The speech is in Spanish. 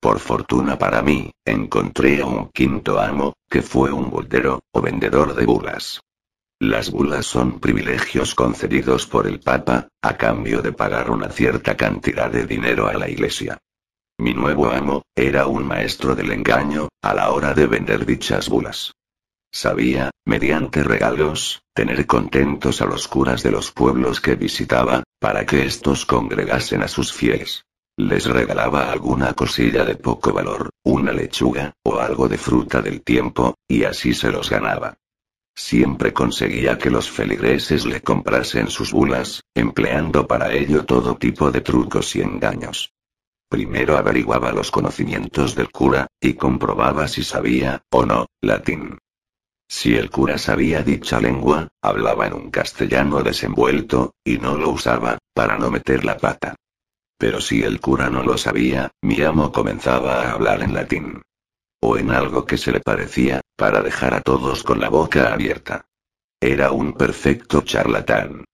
Por fortuna para mí, encontré a un quinto amo, que fue un buldero, o vendedor de bulas. Las bulas son privilegios concedidos por el Papa, a cambio de pagar una cierta cantidad de dinero a la Iglesia. Mi nuevo amo, era un maestro del engaño, a la hora de vender dichas bulas. Sabía, mediante regalos, tener contentos a los curas de los pueblos que visitaba, para que éstos congregasen a sus fieles. Les regalaba alguna cosilla de poco valor, una lechuga, o algo de fruta del tiempo, y así se los ganaba. Siempre conseguía que los feligreses le comprasen sus bulas, empleando para ello todo tipo de trucos y engaños. Primero averiguaba los conocimientos del cura, y comprobaba si sabía, o no, latín. Si el cura sabía dicha lengua, hablaba en un castellano desenvuelto, y no lo usaba, para no meter la pata. Pero si el cura no lo sabía, mi amo comenzaba a hablar en latín. O en algo que se le parecía, para dejar a todos con la boca abierta. Era un perfecto charlatán.